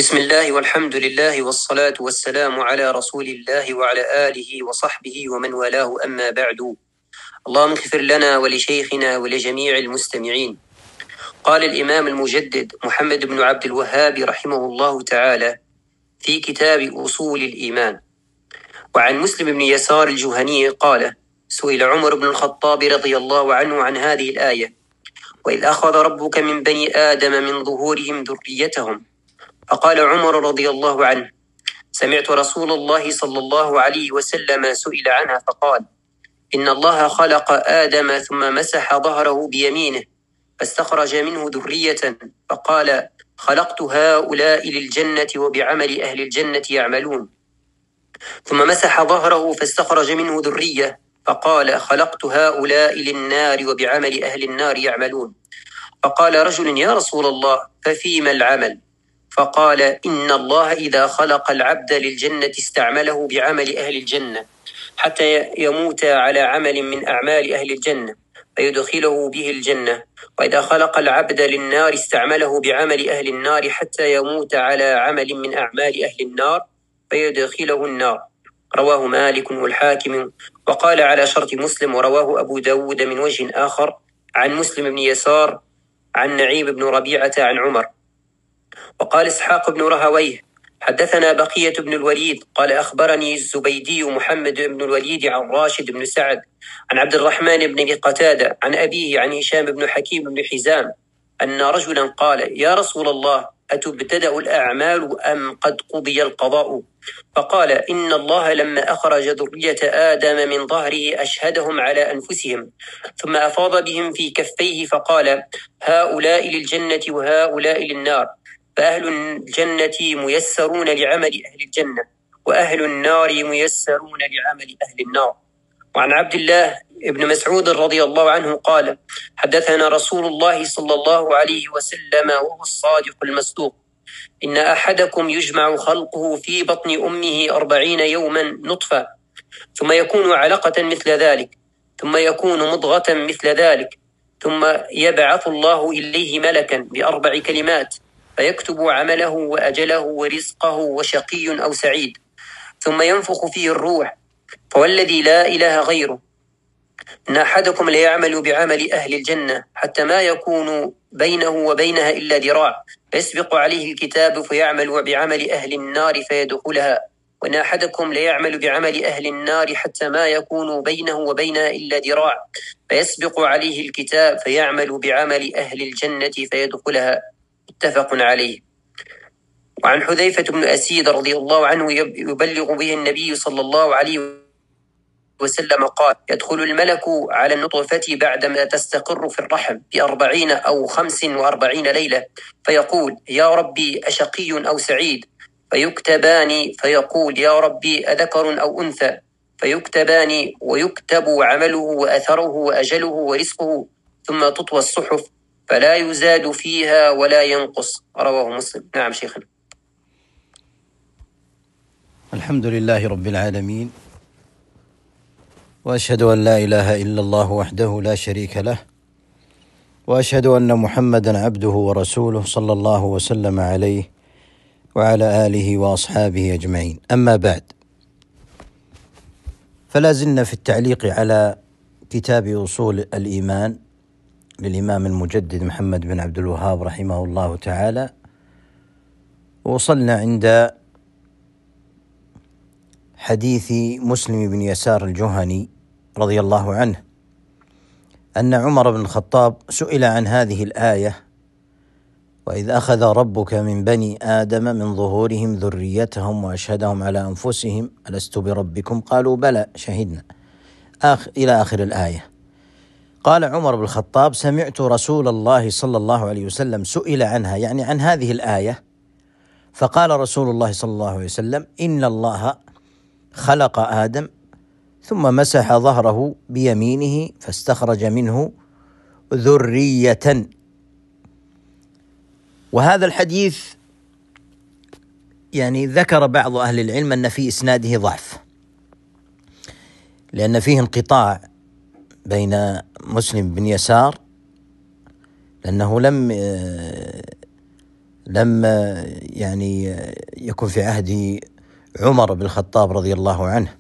بسم الله والحمد لله والصلاة والسلام على رسول الله وعلى آله وصحبه ومن والاه، أما بعد. اللهم اغفر لنا ولشيخنا ولجميع المستمعين. قال الإمام المجدد محمد بن عبد الوهاب رحمه الله تعالى في كتاب أصول الإيمان: وعن مسلم بن يسار الجهني قال: سئل عمر بن الخطاب رضي الله عنه عن هذه الآية: وإذ أخذ ربك من بني آدم من ظهورهم ذريتهم. فقال عمر رضي الله عنه: سمعت رسول الله صلى الله عليه وسلم سئل عنها فقال: إن الله خلق آدم ثم مسح ظهره بيمينه فاستخرج منه ذرية، فقال: خلقت هؤلاء للجنة وبعمل أهل الجنة يعملون. ثم مسح ظهره فاستخرج منه ذرية، فقال: خلقت هؤلاء للنار وبعمل أهل النار يعملون. فقال رجل: يا رسول الله، ففيما العمل؟ فقال: إن الله إذا خلق العبد للجنة استعمله بعمل أهل الجنة حتى يموت على عمل من أعمال أهل الجنة فيدخله به الجنة، وإذا خلق العبد للنار استعمله بعمل أهل النار حتى يموت على عمل من أعمال أهل النار فيدخله النار. رواه مالك والحاكم، وقال على شرط مسلم، ورواه أبو داود من وجه آخر عن مسلم بن يسار عن نعيم بن ربيعة عن عمر. وقال إسحاق بن رهويه: حدثنا بقية بن الوليد قال: أخبرني الزبيدي محمد بن الوليد عن راشد بن سعد عن عبد الرحمن بن قتادة عن أبيه عن هشام بن حكيم بن حزام أن رجلا قال: يا رسول الله، أتبتدأ الأعمال أم قد قضي القضاء؟ فقال: إن الله لما أخرج ذرية آدم من ظهره أشهدهم على أنفسهم، ثم أفاض بهم في كفيه فقال: هؤلاء للجنة وهؤلاء للنار، فأهل الجنة ميسرون لعمل أهل الجنة، وأهل النار ميسرون لعمل أهل النار. وعن عبد الله بن مسعود رضي الله عنه قال: حدثنا رسول الله صلى الله عليه وسلم وهو الصادق المصدوق: إن أحدكم يجمع خلقه في بطن أمه 40 يوما نطفة، ثم يكون علقة مثل ذلك، ثم يكون مضغة مثل ذلك، ثم يبعث الله إليه ملكا ب4 كلمات فيكتب عمله وأجله ورزقه وشقي أو سعيد، ثم ينفخ فيه الروح. فوالذي لا إله غيره إن أحدكم ليعمل بعمل أهل الجنة حتى ما يكون بينه وبينها إلا ذراع، فيسبق عليه الكتاب فيعمل بعمل أهل النار فيدخلها، وإن أحدكم ليعمل بعمل أهل النار حتى ما يكون بينه وبينها إلا ذراع، فيسبق عليه الكتاب فيعمل بعمل أهل الجنة فيدخلها. متفق عليه. وعن حذيفة بن أسيد رضي الله عنه يبلغ به النبي صلى الله عليه وسلم قال: يدخل الملك على النطفة بعدما تستقر في الرحم ب40 أو 45 ليلة، فيقول: يا ربي أشقي أو سعيد؟ فيكتبان، فيقول: يا ربي أذكر أو أنثى؟ فيكتبان، ويكتب عمله وأثره وأجله ورزقه، ثم تطوى الصحف فلا يزاد فيها ولا ينقص. رواه مسلم. نعم شيخنا. الحمد لله رب العالمين، وأشهد أن لا إله إلا الله وحده لا شريك له، وأشهد أن محمدا عبده ورسوله صلى الله وسلم عليه وعلى آله وأصحابه أجمعين. أما بعد، فلا زلنا في التعليق على كتاب أصول الإيمان للإمام المجدد محمد بن عبد الوهاب رحمه الله تعالى، ووصلنا عند حديث مسلم بن يسار الجهني رضي الله عنه أن عمر بن الخطاب سئل عن هذه الآية: وإذ أخذ ربك من بني آدم من ظهورهم ذريتهم وأشهدهم على أنفسهم ألست بربكم؟ قالوا بلى شهدنا، إلى آخر الآية. قال عمر بن الخطاب: سمعت رسول الله صلى الله عليه وسلم سئل عنها، يعني عن هذه الآية، فقال رسول الله صلى الله عليه وسلم: إن الله خلق آدم ثم مسح ظهره بيمينه فاستخرج منه ذرية. وهذا الحديث يعني ذكر بعض أهل العلم أن في إسناده ضعف، لأن فيه انقطاع بين مسلم بن يسار، لأنه لم يعني يكن في عهد عمر بن الخطاب رضي الله عنه.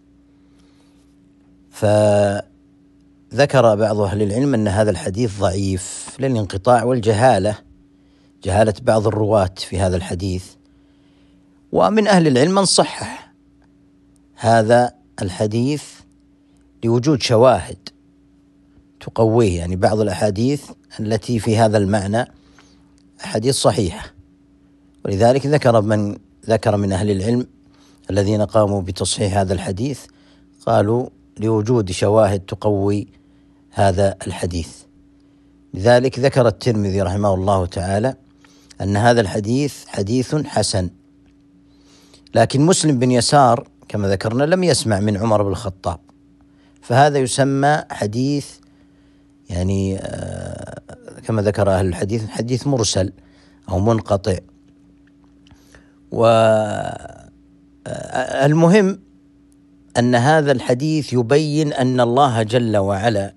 فذكر بعض أهل العلم أن هذا الحديث ضعيف للانقطاع والجهالة، جهالة بعض الرواة في هذا الحديث. ومن أهل العلم من صحح هذا الحديث لوجود شواهد تقويه، يعني بعض الأحاديث التي في هذا المعنى أحاديث صحيحة. ولذلك ذكر من أهل العلم الذين قاموا بتصحيح هذا الحديث قالوا لوجود شواهد تقوي هذا الحديث. لذلك ذكر الترمذي رحمه الله تعالى أن هذا الحديث حديث حسن. لكن مسلم بن يسار كما ذكرنا لم يسمع من عمر بن الخطاب، فهذا يسمى حديث يعني كما ذكر أهل الحديث حديث مرسل أو منقطع. والمهم أن هذا الحديث يبين أن الله جل وعلا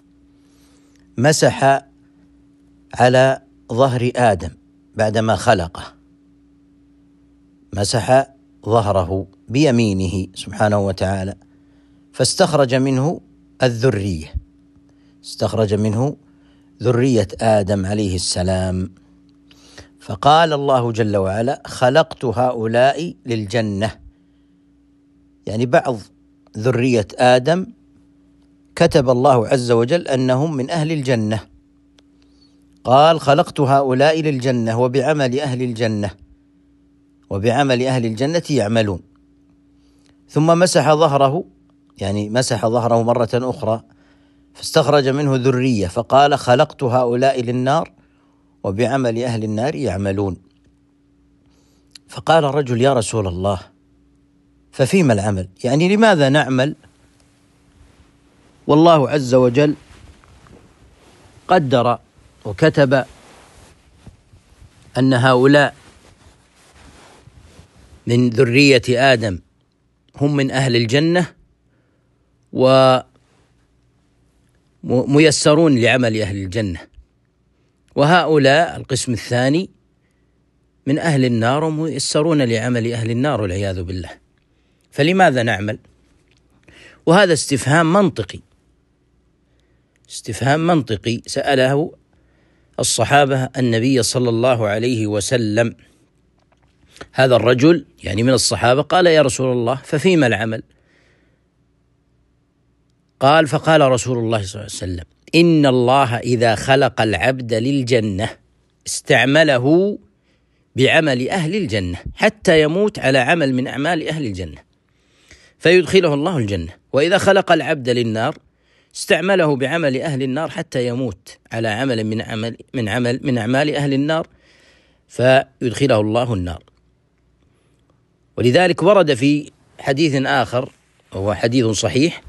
مسح على ظهر آدم بعدما خلقه، مسح ظهره بيمينه سبحانه وتعالى، فاستخرج منه الذرية، استخرج منه ذرية آدم عليه السلام. فقال الله جل وعلا: خلقت هؤلاء للجنة، يعني بعض ذرية آدم كتب الله عز وجل أنهم من أهل الجنة. قال: خلقت هؤلاء للجنة وبعمل أهل الجنة، وبعمل أهل الجنة يعملون. ثم مسح ظهره، يعني مسح ظهره مرة أخرى فاستخرج منه ذرية، فقال: خلقت هؤلاء للنار وبعمل أهل النار يعملون. فقال الرجل: يا رسول الله، ففيما العمل؟ يعني لماذا نعمل والله عز وجل قدر وكتب أن هؤلاء من ذرية آدم هم من أهل الجنة وميسرون لعمل أهل الجنة، وهؤلاء القسم الثاني من أهل النار وميسرون لعمل أهل النار والعياذ بالله، فلماذا نعمل؟ وهذا استفهام منطقي، استفهام منطقي سأله الصحابة النبي صلى الله عليه وسلم. هذا الرجل يعني من الصحابة قال: يا رسول الله، ففيما العمل؟ قال: فقال رسول الله صلى الله عليه وسلم: إن الله إذا خلق العبد للجنة استعمله بعمل أهل الجنة حتى يموت على عمل من أعمال أهل الجنة فيدخله الله الجنة، وإذا خلق العبد للنار استعمله بعمل أهل النار حتى يموت على عمل من أعمال أهل النار فيدخله الله النار. ولذلك ورد في حديث آخر وهو حديث صحيح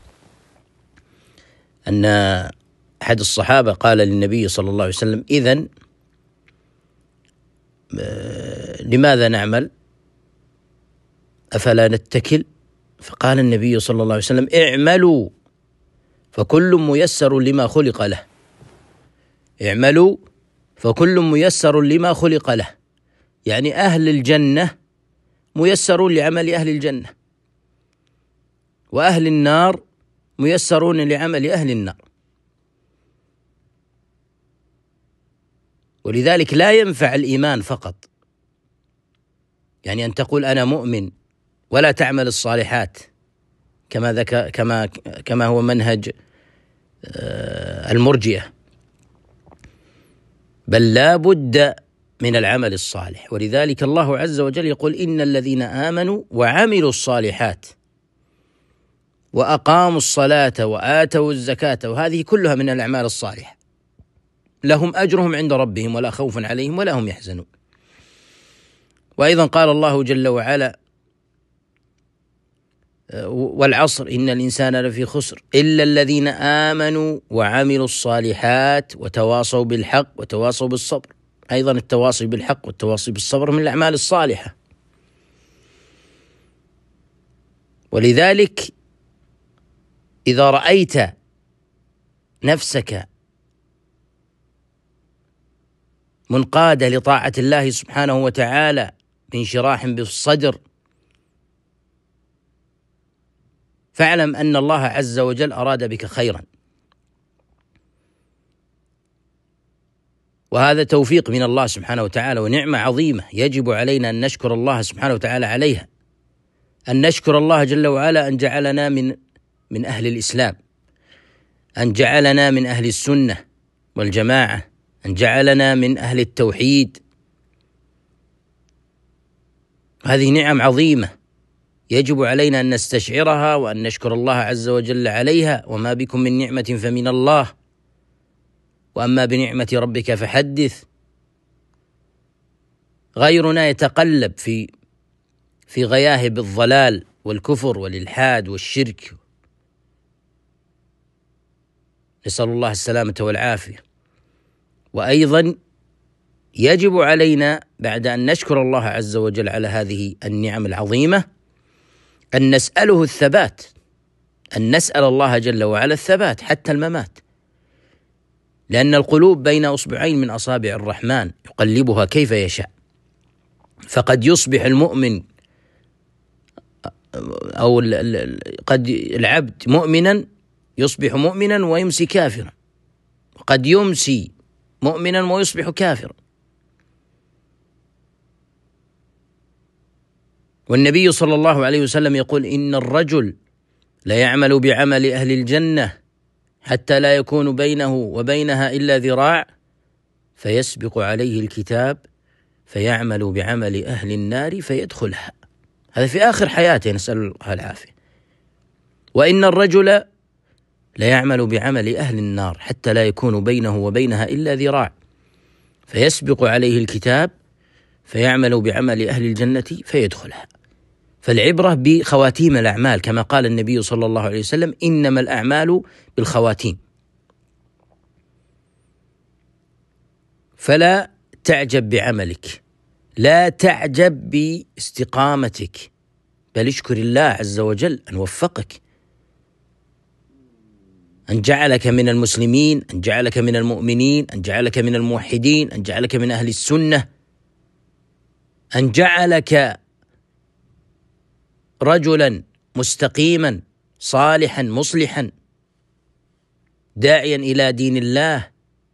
أن أحد الصحابة قال للنبي صلى الله عليه وسلم: إذن لماذا نعمل؟ أفلا نتكل؟ فقال النبي صلى الله عليه وسلم: اعملوا فكل ميسر لما خلق له، اعملوا فكل ميسر لما خلق له، يعني أهل الجنة ميسرون لعمل أهل الجنة، وأهل النار ميسرون لعمل أهل النار. ولذلك لا ينفع الإيمان فقط، يعني أن تقول أنا مؤمن ولا تعمل الصالحات كما هو منهج المرجئة، بل لا بد من العمل الصالح. ولذلك الله عز وجل يقول: إن الذين آمنوا وعملوا الصالحات وأقاموا الصلاة وآتوا الزكاة، وهذه كلها من الأعمال الصالحة، لهم أجرهم عند ربهم ولا خوف عليهم ولا هم يحزنون. وأيضا قال الله جل وعلا: والعصر إن الإنسان لفي خسر إلا الذين آمنوا وعملوا الصالحات وتواصوا بالحق وتواصوا بالصبر. أيضا التواصي بالحق والتواصي بالصبر من الأعمال الصالحة. ولذلك إذا رأيت نفسك منقادة لطاعة الله سبحانه وتعالى بانشراح بالصدر، فاعلم أن الله عز وجل أراد بك خيرا، وهذا توفيق من الله سبحانه وتعالى ونعمة عظيمة يجب علينا أن نشكر الله سبحانه وتعالى عليها، أن نشكر الله جل وعلا أن جعلنا من أهل الإسلام، أن جعلنا من أهل السنة والجماعة، أن جعلنا من أهل التوحيد. هذه نعم عظيمة يجب علينا أن نستشعرها وأن نشكر الله عز وجل عليها. وما بكم من نعمة فمن الله، وأما بنعمة ربك فحدث. غيرنا يتقلب في غياهب الضلال والكفر والإلحاد والشرك، نسأل الله السلامة والعافية. وأيضا يجب علينا بعد أن نشكر الله عز وجل على هذه النعم العظيمة أن نسأله الثبات، أن نسأل الله جل وعلا الثبات حتى الممات، لأن القلوب بين أصبعين من أصابع الرحمن يقلبها كيف يشاء، فقد يصبح المؤمن أو قد العبد مؤمنا يصبح مؤمنا ويمسي كافرا، وقد يمسي مؤمنا ويصبح كافرا. والنبي صلى الله عليه وسلم يقول: إن الرجل ليعمل بعمل أهل الجنة حتى لا يكون بينه وبينها إلا ذراع، فيسبق عليه الكتاب فيعمل بعمل أهل النار فيدخلها. هذا في آخر حياته، نسأل الله العافية. وإن الرجل ليعمل بعمل أهل النار حتى لا يكون بينه وبينها إلا ذراع، فيسبق عليه الكتاب فيعمل بعمل أهل الجنة فيدخلها. فالعبرة بخواتيم الأعمال، كما قال النبي صلى الله عليه وسلم: إنما الأعمال بالخواتيم. فلا تعجب بعملك، لا تعجب باستقامتك، بل اشكر الله عز وجل أن وفقك، أن جعلك من المسلمين، أن جعلك من المؤمنين، أن جعلك من الموحدين، أن جعلك من أهل السنة، أن جعلك رجلا مستقيما صالحا مصلحا داعيا إلى دين الله.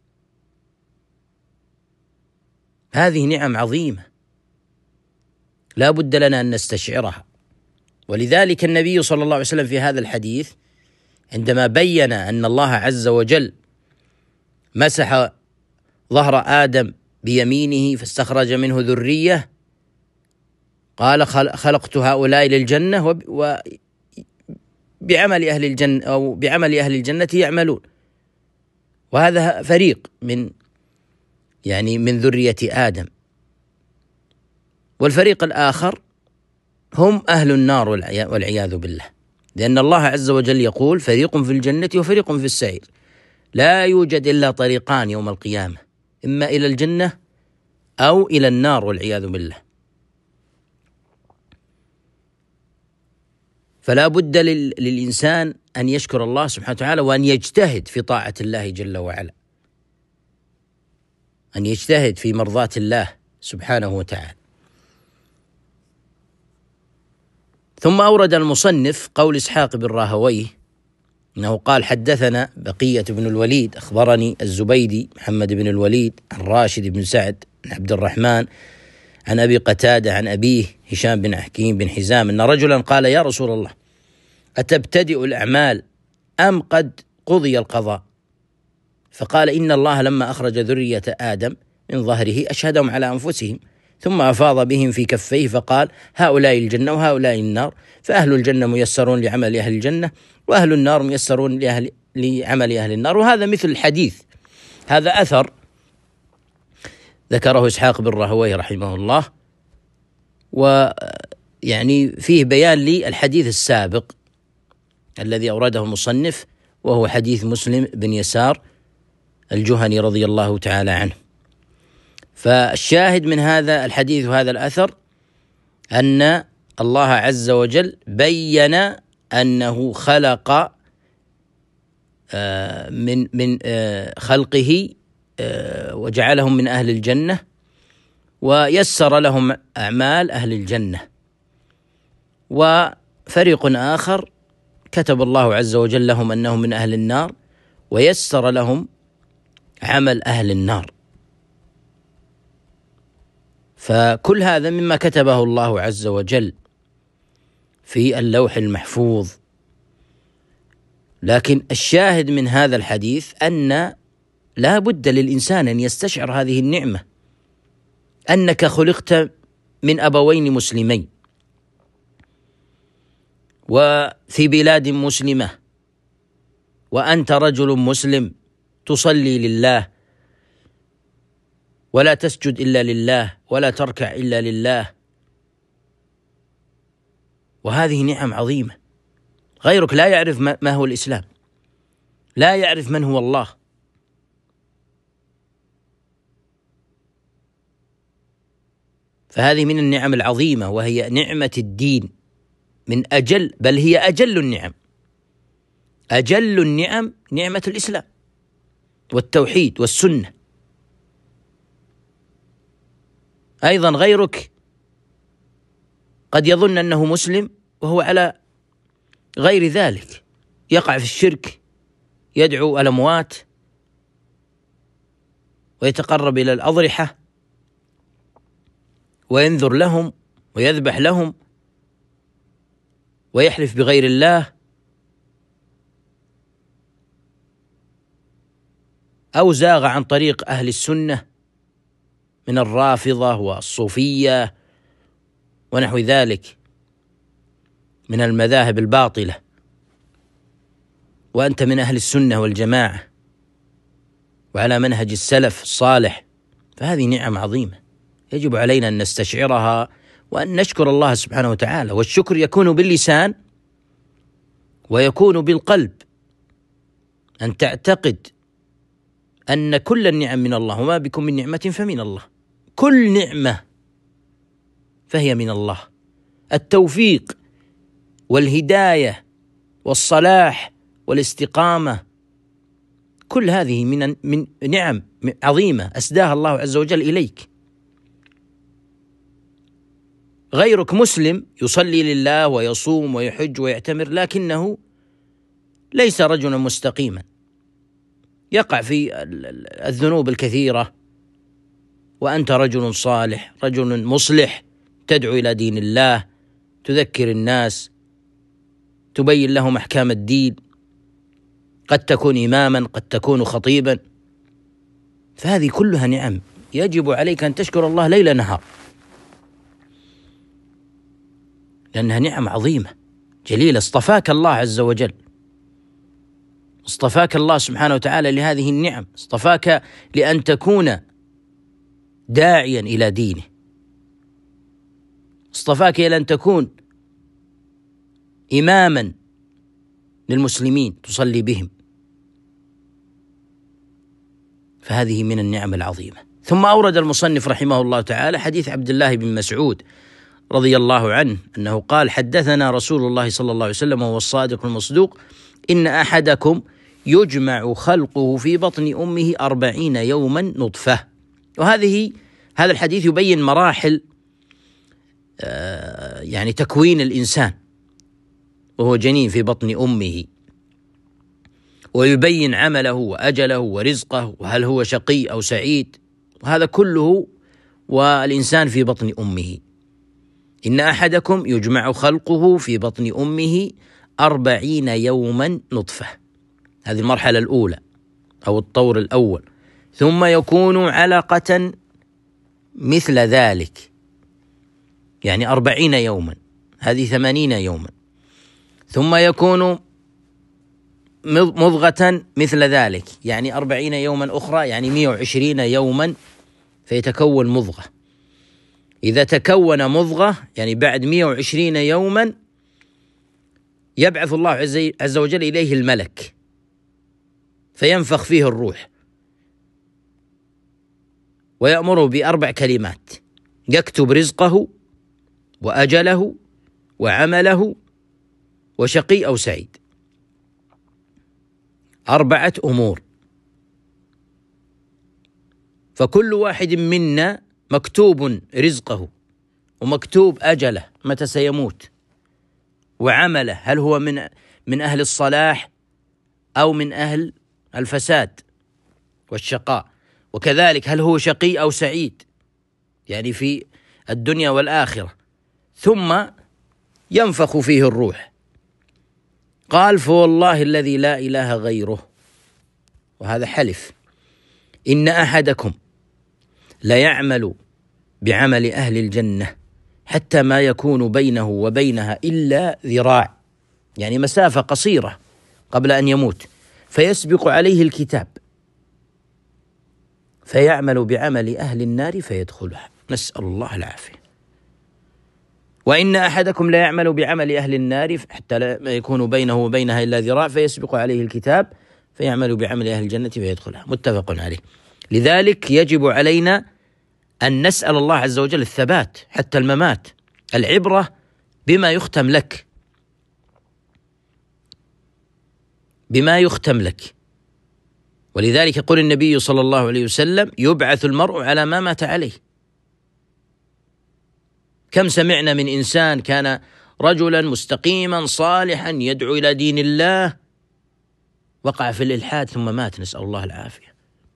هذه نعم عظيمة لا بد لنا أن نستشعرها. ولذلك النبي صلى الله عليه وسلم في هذا الحديث عندما بين أن الله عز وجل مسح ظهر آدم بيمينه فاستخرج منه ذرية، قال: خلقت هؤلاء للجنة وبعمل أهل الجنة أو بعمل أهل الجنة يعملون. وهذا فريق من ذرية آدم، والفريق الآخر هم أهل النار والعياذ بالله، لأن الله عز وجل يقول: فريق في الجنة وفريق في السعير. لا يوجد إلا طريقان يوم القيامة، إما إلى الجنة أو إلى النار والعياذ بالله. فلا بد للإنسان أن يشكر الله سبحانه وتعالى وأن يجتهد في طاعة الله جل وعلا، أن يجتهد في مرضاة الله سبحانه وتعالى. ثم أورد المصنف قول إسحاق بن راهويه أنه قال: حدثنا بقية بن الوليد أخبرني الزبيدي محمد بن الوليد عن راشد بن سعد بن عبد الرحمن عن أبي قتادة عن أبيه هشام بن حكيم بن حزام أن رجلا قال: يا رسول الله، أتبتدئ الأعمال أم قد قضي القضاء؟ فقال: إن الله لما أخرج ذرية آدم من ظهره أشهدهم على أنفسهم، ثم أفاض بهم في كفيه فقال: هؤلاء الجنة وهؤلاء النار، فأهل الجنة ميسرون لعمل أهل الجنة، وأهل النار ميسرون لعمل أهل النار. وهذا مثل الحديث، هذا أثر ذكره إسحاق بن راهويه رحمه الله، فيه بيان للحديث السابق الذي أورده المصنف، وهو حديث مسلم بن يسار الجهني رضي الله تعالى عنه. فالشاهد من هذا الحديث وهذا الأثر أن الله عز وجل بين أنه خلق من خلقه وجعلهم من أهل الجنة، ويسر لهم أعمال أهل الجنة. وفريق آخر كتب الله عز وجل لهم أنهم من أهل النار، ويسر لهم عمل أهل النار. فكل هذا مما كتبه الله عز وجل في اللوح المحفوظ. لكن الشاهد من هذا الحديث أن لا بد للإنسان أن يستشعر هذه النعمة، أنك خلقت من أبوين مسلمين، وفي بلاد مسلمة، وأنت رجل مسلم تصلي لله، ولا تسجد إلا لله، ولا تركع إلا لله. وهذه نعم عظيمة. غيرك لا يعرف ما هو الإسلام، لا يعرف من هو الله. فهذه من النعم العظيمة، وهي نعمة الدين، من أجل، بل هي أجل النعم. أجل النعم نعمة الإسلام والتوحيد والسنة. أيضا غيرك قد يظن أنه مسلم وهو على غير ذلك، يقع في الشرك، يدعو الأموات، ويتقرب إلى الأضرحة، وينذر لهم، ويذبح لهم، ويحلف بغير الله، أو زاغ عن طريق أهل السنة من الرافضة والصوفية ونحو ذلك من المذاهب الباطلة، وأنت من أهل السنة والجماعة وعلى منهج السلف الصالح. فهذه نعم عظيمة يجب علينا أن نستشعرها، وأن نشكر الله سبحانه وتعالى. والشكر يكون باللسان ويكون بالقلب، أن تعتقد أن كل النعم من الله، وما بكم من نعمة فمن الله. كل نعمة فهي من الله. التوفيق والهداية والصلاح والاستقامة، كل هذه من نعم عظيمة أسداها الله عز وجل إليك. غيرك مسلم يصلي لله ويصوم ويحج ويعتمر، لكنه ليس رجلا مستقيما، يقع في الذنوب الكثيرة، وأنت رجل صالح، رجل مصلح، تدعو إلى دين الله، تذكر الناس، تبين لهم أحكام الدين، قد تكون إماما، قد تكون خطيبا. فهذه كلها نعم يجب عليك أن تشكر الله ليل نهار، لأنها نعم عظيمة جليلة. اصطفاك الله عز وجل، اصطفاك الله سبحانه وتعالى لهذه النعم، اصطفاك لأن تكون داعيا إلى دينه، اصطفاك إلى أن تكون إماما للمسلمين تصلي بهم. فهذه من النعم العظيمة. ثم أورد المصنف رحمه الله تعالى حديث عبد الله بن مسعود رضي الله عنه أنه قال: حدثنا رسول الله صلى الله عليه وسلم وهو الصادق المصدوق: إن أحدكم يجمع خلقه في بطن أمه 40 يوما نطفة. هذا الحديث يبين مراحل يعني تكوين الإنسان وهو جنين في بطن أمه، ويبين عمله وأجله ورزقه، وهل هو شقي أو سعيد، وهذا كله والإنسان في بطن أمه. إن أحدكم يجمع خلقه في بطن أمه 40 يوما نطفة، هذه المرحلة الأولى أو الطور الأول. ثم يكون علقة مثل ذلك، يعني 40 يوما، هذه 80 يوما. ثم يكون مضغة مثل ذلك، يعني 40 يوما أخرى، يعني 120 يوما فيتكون مضغة. إذا تكون مضغة يعني بعد 120 يوما يبعث الله عز وجل إليه الملك فينفخ فيه الروح، ويأمره ب4 كلمات: يكتب رزقه وأجله وعمله وشقي أو سعيد. 4 أمور. فكل واحد منا مكتوب رزقه ومكتوب أجله متى سيموت، وعمله هل هو من أهل الصلاح أو من أهل الفساد والشقاء، وكذلك هل هو شقي أو سعيد، يعني في الدنيا والآخرة. ثم ينفخ فيه الروح. قال: فوالله الذي لا إله غيره، وهذا حلف، إن أحدكم ليعمل بعمل أهل الجنة حتى ما يكون بينه وبينها إلا ذراع، يعني مسافة قصيرة قبل أن يموت، فيسبق عليه الكتاب فيعمل بعمل أهل النار فيدخلها، نسأل الله العافية. وإن أحدكم لا يعمل بعمل أهل النار حتى لا يكون بينه وبينها إلا ذراع فيسبق عليه الكتاب فيعمل بعمل أهل الجنة فيدخلها، متفق عليه. لذلك يجب علينا أن نسأل الله عز وجل الثبات حتى الممات. العبرة بما يختم لك، بما يختم لك. ولذلك يقول النبي صلى الله عليه وسلم: يبعث المرء على ما مات عليه. كم سمعنا من إنسان كان رجلا مستقيما صالحا يدعو إلى دين الله، وقع في الإلحاد ثم مات، نسأل الله العافية.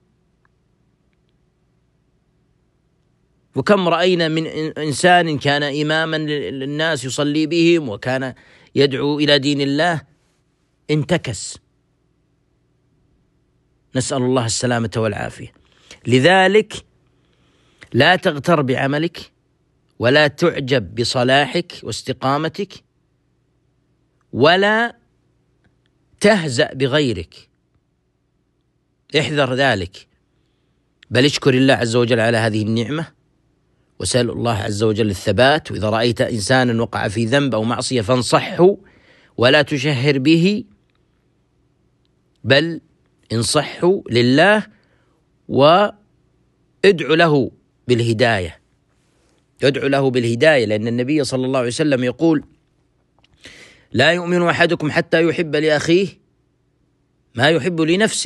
وكم رأينا من إنسان كان إماما للناس يصلي بهم وكان يدعو إلى دين الله انتكس، نسأل الله السلامة والعافية. لذلك لا تغتر بعملك ولا تعجب بصلاحك واستقامتك ولا تهزأ بغيرك، احذر ذلك، بل اشكر الله عز وجل على هذه النعمة وسأل الله عز وجل الثبات. وإذا رأيت إنسانا وقع في ذنب أو معصية فانصحه ولا تشهر به، بل انصحه لله وادع له بالهداية، ادعو له بالهداية، لأن النبي صلى الله عليه وسلم يقول: لا يؤمن أحدكم حتى يحب لأخيه ما يحب لنفسه.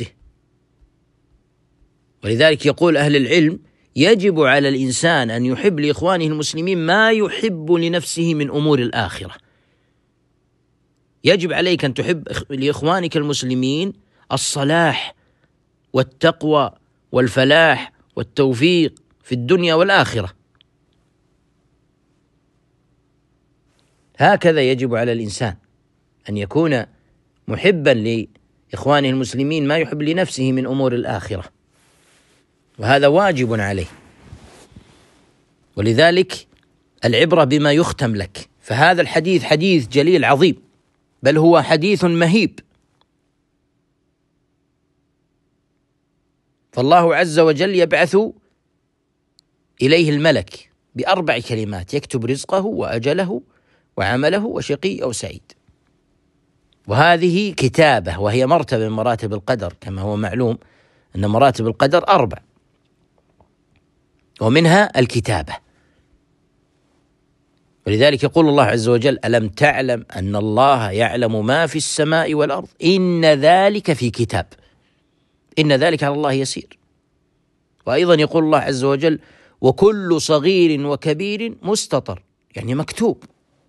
ولذلك يقول أهل العلم: يجب على الإنسان أن يحب لإخوانه المسلمين ما يحب لنفسه من أمور الآخرة. يجب عليك أن تحب لإخوانك المسلمين الصلاح والتقوى والفلاح والتوفيق في الدنيا والآخرة. هكذا يجب على الإنسان أن يكون محبا لإخوانه المسلمين ما يحب لنفسه من أمور الآخرة، وهذا واجب عليه. ولذلك العبرة بما يختم لك. فهذا الحديث حديث جليل عظيم، بل هو حديث مهيب. فالله عز وجل يبعث إليه الملك ب4 كلمات يكتب رزقه وأجله وعمله وشقي أو سعيد. وهذه كتابة، وهي مرتبة من مراتب القدر، كما هو معلوم أن مراتب القدر 4، ومنها الكتابة. ولذلك يقول الله عز وجل: ألم تعلم أن الله يعلم ما في السماء والأرض إن ذلك في كتاب، إن ذلك على الله يسير. وأيضا يقول الله عز وجل: وكل صغير وكبير مستطر، يعني مكتوب.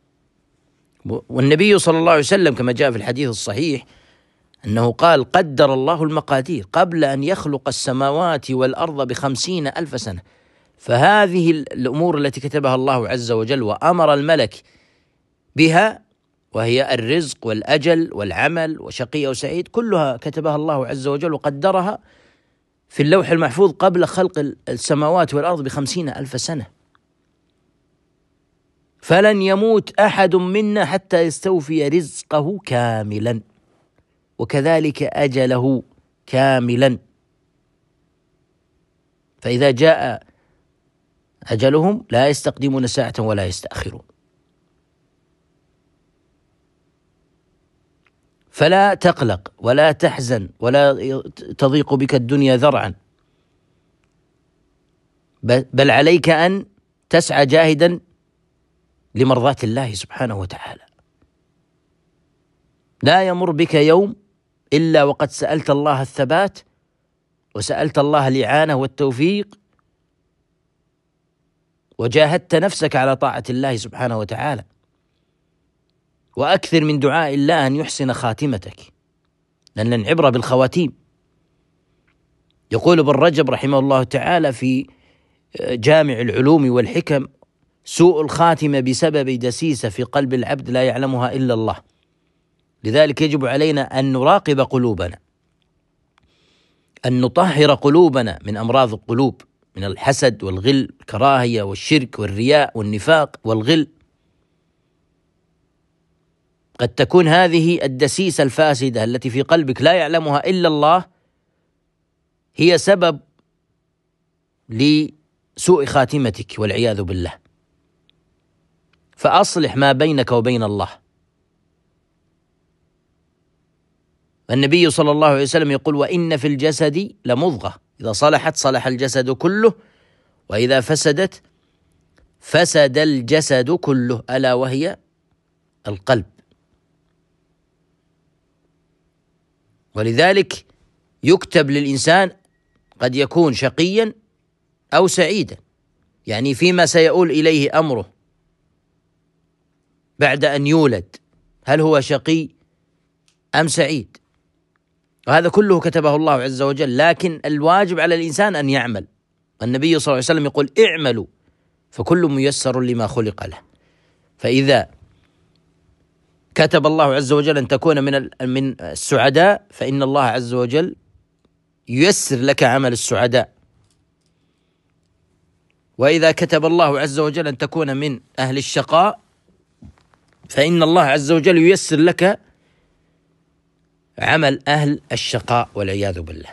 والنبي صلى الله عليه وسلم كما جاء في الحديث الصحيح أنه قال: قدر الله المقادير قبل أن يخلق السماوات والأرض ب50,000 سنة. فهذه الأمور التي كتبها الله عز وجل وأمر الملك بها، وهي الرزق والأجل والعمل وشقي أو سعيد، كلها كتبها الله عز وجل وقدرها في اللوح المحفوظ قبل خلق السماوات والأرض ب50,000 سنة. فلن يموت أحد منا حتى يستوفي رزقه كاملا، وكذلك أجله كاملا. فإذا جاء أجلهم لا يستقدمون ساعة ولا يستأخرون. فلا تقلق ولا تحزن ولا تضيق بك الدنيا ذرعا، بل عليك أن تسعى جاهدا لمرضاة الله سبحانه وتعالى. لا يمر بك يوم إلا وقد سألت الله الثبات وسألت الله الإعانة والتوفيق وجاهدت نفسك على طاعة الله سبحانه وتعالى. وأكثر من دعاء الله أن يحسن خاتمتك، لأن العبرة بالخواتيم. يقول ابن رجب رحمه الله تعالى في جامع العلوم والحكم: سوء الخاتمة بسبب دسيسة في قلب العبد لا يعلمها إلا الله. لذلك يجب علينا أن نراقب قلوبنا، أن نطهر قلوبنا من أمراض القلوب، من الحسد والغل والكراهية والشرك والرياء والنفاق والغل. قد تكون هذه الدسيسة الفاسدة التي في قلبك لا يعلمها إلا الله هي سبب لسوء خاتمتك والعياذ بالله. فأصلح ما بينك وبين الله. النبي صلى الله عليه وسلم يقول: وإن في الجسد لمضغة إذا صلحت صلح الجسد كله وإذا فسدت فسد الجسد كله، ألا وهي القلب. ولذلك يكتب للإنسان قد يكون شقيا أو سعيدا، يعني فيما سيؤول إليه أمره بعد أن يولد، هل هو شقي أم سعيد؟ وهذا كله كتبه الله عز وجل، لكن الواجب على الإنسان أن يعمل. النبي صلى الله عليه وسلم يقول: اعملوا فكل ميسر لما خلق له. فإذا كتب الله عز وجل أن تكون من السعداء فإن الله عز وجل ييسر لك عمل السعداء. وإذا كتب الله عز وجل أن تكون من أهل الشقاء فإن الله عز وجل ييسر لك عمل أهل الشقاء والعياذ بالله.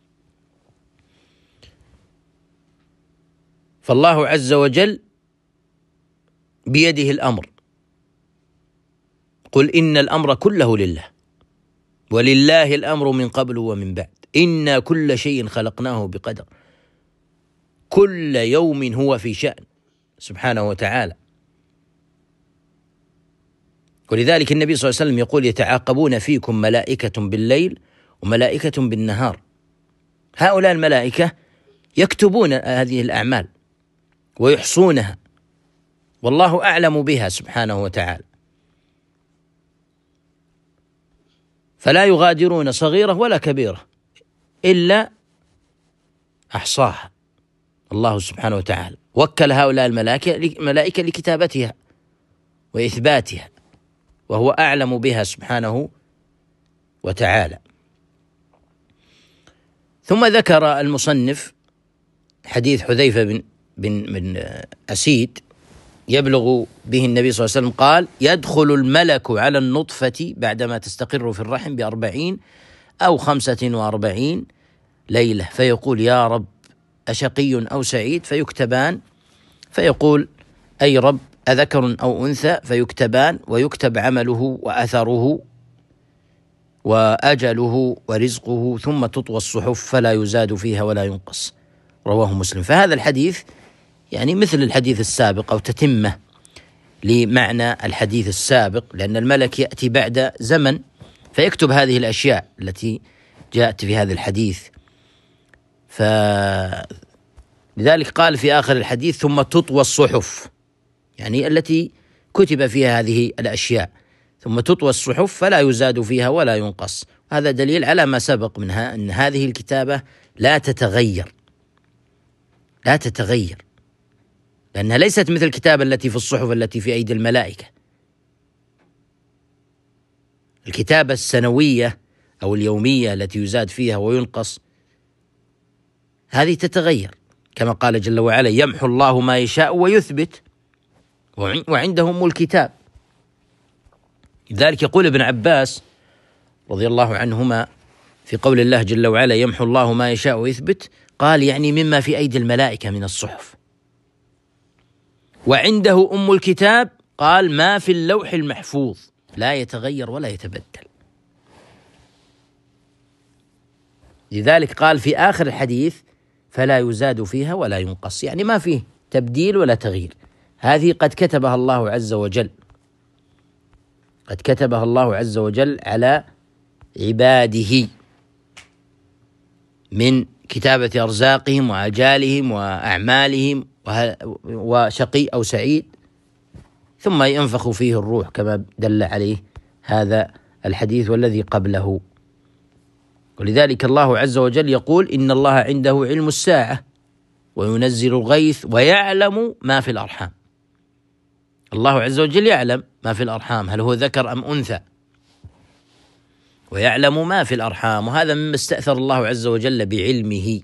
فالله عز وجل بيده الأمر. قل إن الأمر كله لله ولله الأمر من قبل ومن بعد إنا كل شيء خلقناه بقدر كل يوم هو في شأن سبحانه وتعالى. ولذلك النبي صلى الله عليه وسلم يقول: يتعاقبون فيكم ملائكة بالليل وملائكة بالنهار. هؤلاء الملائكة يكتبون هذه الأعمال ويحصونها، والله أعلم بها سبحانه وتعالى، فلا يغادرون صغيرة ولا كبيرة إلا أحصاها الله سبحانه وتعالى. وكل هؤلاء الملائكة لكتابتها وإثباتها، وهو أعلم بها سبحانه وتعالى. ثم ذكر المصنف حديث حذيفة بن أسيد يبلغ به النبي صلى الله عليه وسلم قال: يدخل الملك على النطفة بعدما تستقر في الرحم ب40 أو 45 ليلة فيقول: يا رب أشقي أو سعيد؟ فيكتبان، فيقول: أي رب أذكر أو أنثى؟ فيكتبان، ويكتب عمله وأثره وأجله ورزقه، ثم تطوى الصحف فلا يزاد فيها ولا ينقص. رواه مسلم. فهذا الحديث يعني مثل الحديث السابق أو تتمة لمعنى الحديث السابق، لأن الملك يأتي بعد زمن فيكتب هذه الأشياء التي جاءت في هذا الحديث. لذلك قال في آخر الحديث: ثم تطوى الصحف، يعني التي كتب فيها هذه الأشياء، ثم تطوى الصحف فلا يزاد فيها ولا ينقص. هذا دليل على ما سبق منها أن هذه الكتابة لا تتغير، لأنها ليست مثل الكتابة التي في الصحف التي في أيدي الملائكة. الكتابة السنوية أو اليومية التي يزاد فيها وينقص هذه تتغير، كما قال جل وعلا: يمحو الله ما يشاء ويثبت وعنده أم الكتاب. لذلك يقول ابن عباس رضي الله عنهما في قول الله جل وعلا: يمحو الله ما يشاء ويثبت، قال يعني مما في أيدي الملائكة من الصحف. وعنده أم الكتاب قال ما في اللوح المحفوظ لا يتغير ولا يتبدل. لذلك قال في آخر الحديث: فلا يزاد فيها ولا ينقص، يعني ما فيه تبديل ولا تغيير. هذه قد كتبها الله عز وجل، قد كتبها الله عز وجل على عباده من كتابة أرزاقهم وآجالهم وأعمالهم وشقي أو سعيد، ثم ينفخ فيه الروح كما دل عليه هذا الحديث والذي قبله. ولذلك الله عز وجل يقول: إن الله عنده علم الساعة وينزل الغيث ويعلم ما في الأرحام. الله عز وجل يعلم ما في الأرحام، هل هو ذكر أم أنثى، ويعلم ما في الأرحام، وهذا مما استأثر الله عز وجل بعلمه،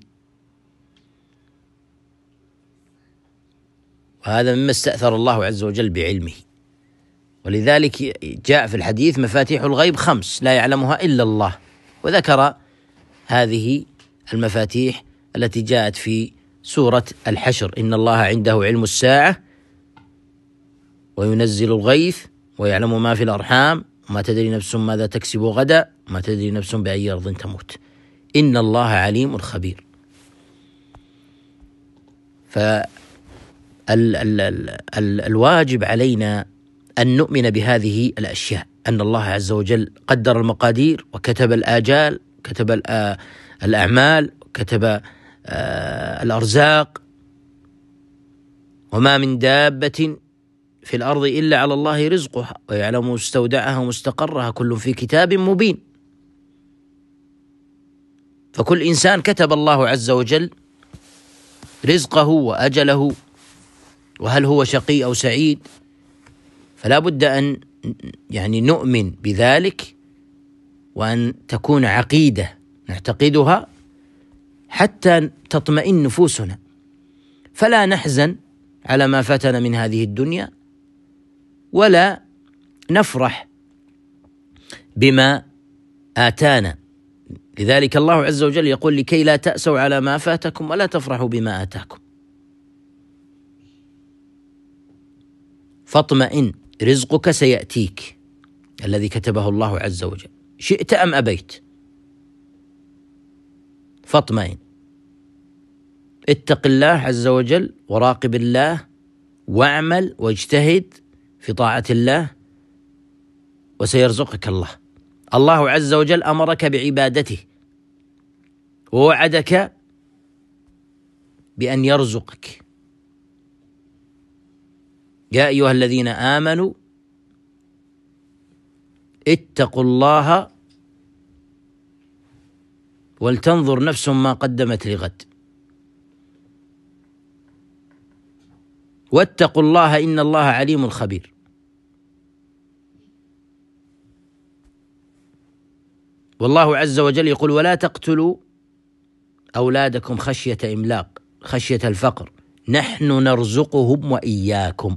وهذا مما استأثر الله عز وجل بعلمه. ولذلك جاء في الحديث: مفاتيح الغيب 5 لا يعلمها إلا الله، وذكر هذه المفاتيح التي جاءت في سورة الحشر: إن الله عنده علم الساعة وينزل الغيث ويعلم ما في الأرحام وما تدري نفس ماذا تكسب غدا وما تدري نفس بأي أرض تموت إن الله عليم خبير. فالواجب علينا أن نؤمن بهذه الأشياء، أن الله عز وجل قدر المقادير وكتب الآجال، كتب الأعمال، كتب الأرزاق، وما من دابة في الأرض إلا على الله رزقها ويعلم مستودعها ومستقرها كل في كتاب مبين. فكل إنسان كتب الله عز وجل رزقه وأجله، وهل هو شقي أو سعيد، فلا بد أن نؤمن بذلك، وأن تكون عقيدة نعتقدها حتى تطمئن نفوسنا، فلا نحزن على ما فاتنا من هذه الدنيا، ولا نفرح بما آتانا. لذلك الله عز وجل يقول: لكي لا تأسوا على ما فاتكم ولا تفرحوا بما آتاكم. فاطمئن، رزقك سيأتيك الذي كتبه الله عز وجل، شئت أم أبيت. فاطمئن، اتق الله عز وجل وراقب الله واعمل واجتهد في طاعة الله وسيرزقك الله. الله عز وجل أمرك بعبادته ووعدك بأن يرزقك. يا أيها الذين آمنوا اتقوا الله ولتنظر نفس ما قدمت لغد واتقوا الله إن الله عليم خبير. والله عز وجل يقول: ولا تقتلوا أولادكم خشية إملاق، خشية الفقر، نحن نرزقهم وإياكم،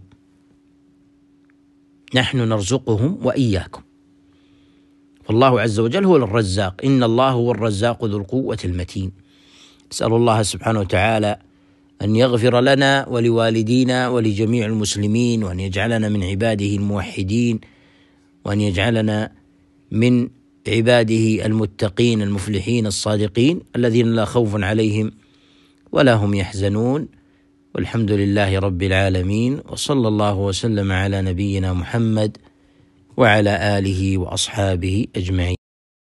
نحن نرزقهم وإياكم. والله عز وجل هو الرزاق، إن الله هو الرزاق ذو القوة المتين. نسأل الله سبحانه وتعالى أن يغفر لنا ولوالدينا ولجميع المسلمين، وأن يجعلنا من عباده الموحدين، وأن يجعلنا من عباده المتقين المفلحين الصادقين الذين لا خوف عليهم ولا هم يحزنون. والحمد لله رب العالمين، وصلى الله وسلم على نبينا محمد وعلى آله وأصحابه أجمعين.